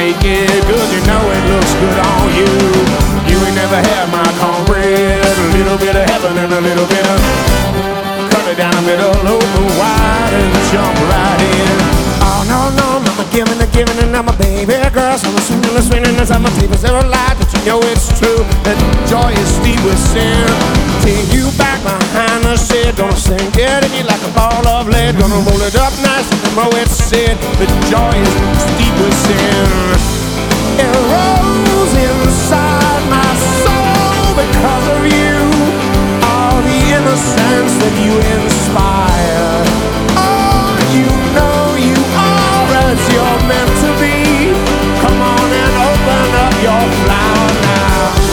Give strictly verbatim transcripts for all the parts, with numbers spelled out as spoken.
naked, cause you know it looks good on you. You ain't never had my cornbread, a little bit of heaven and a little bit of, cut it down the middle, open wide and jump right in. Oh no, no, I'm a giving and giving and I'm a baby girl, so I'm swinging and swinging as I'm a paper zero light, but you know it's true that joy is steep with sin. Take you back behind the shed, gonna sink it in you like a ball of lead, gonna roll it up nice and know it's said that joy is steep with sin. It rolls inside my soul because of you, all the innocence that you inspire. Oh, you know you are as you're meant to be. Come on and open up your flower now.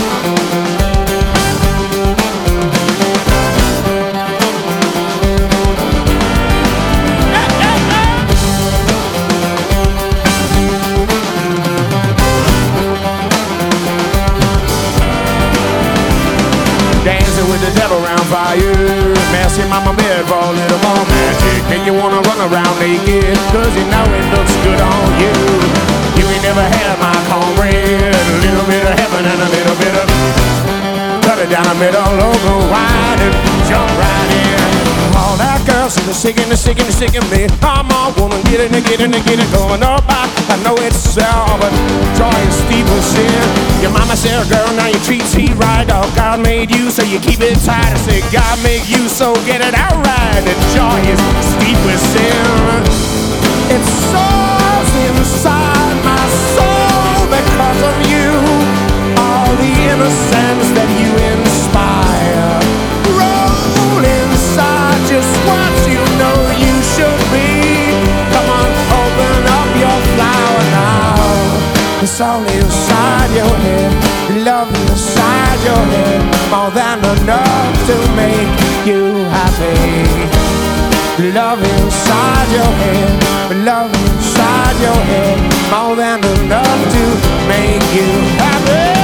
Dancing with the devil around fire, messing mama bed for a little more magic. And you wanna run around naked, cause you know it looks good on you. You ain't never had my cornbread, a little bit of heaven and a little bit of, cut it down the middle, open wide and jump right in. All that girls and the shaking, the shaking, the shaking me. I'm all wanna get it, get it, get it going up. I, I know it's sour, but joy is steep with sin. Your mama said, girl, now you treat tea right. Oh, God made you, so you keep it tight. I said, God made you, so get it out right. And joy is steep with sin. It soars inside my soul because of you, all the innocence that you inspire. Roll inside just what you know you should be. Come on, open up your flower now. It's all inside your head, love inside your head, more than enough to make you happy. Love inside your head, love inside your head, more than enough to make you happy.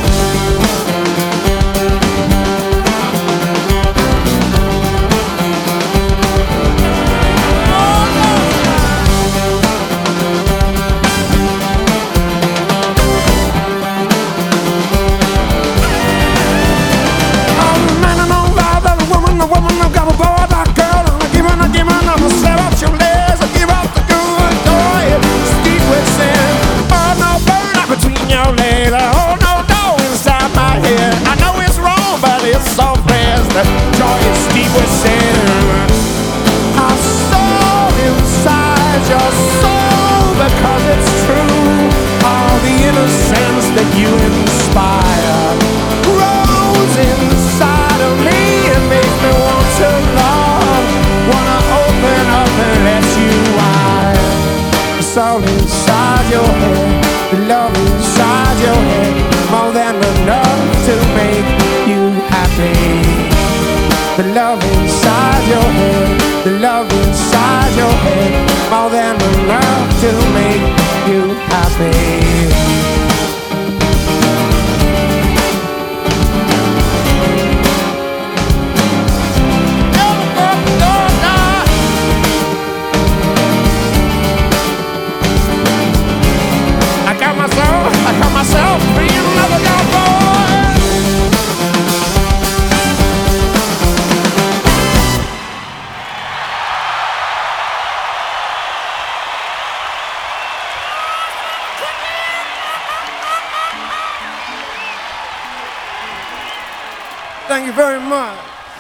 Joy is steep with sin. I saw inside your soul because it's true, all the innocence that you inspire grows inside of me and makes me want to love, wanna open up and let you wide. It's all inside your head, the love inside your head, more than enough to make you happy. The love inside your head, the love inside your head, more than enough to make you happy. I got myself, I got myself being another cowboy. Thank you very much.